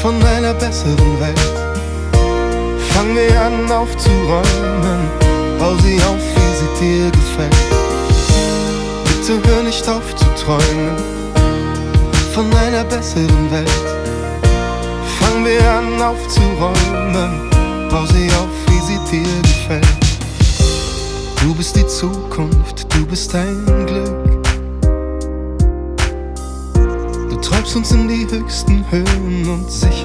von einer besseren Welt. Fang wir an aufzuräumen, bau sie auf, wie sie dir gefällt. Bitte hör nicht auf zu träumen von einer besseren Welt. Fang wir an aufzuräumen, bau sie auf, wie sie dir gefällt. Du bist die Zukunft, du bist dein Glück. Du treibst uns in die höchsten Höhen und sicher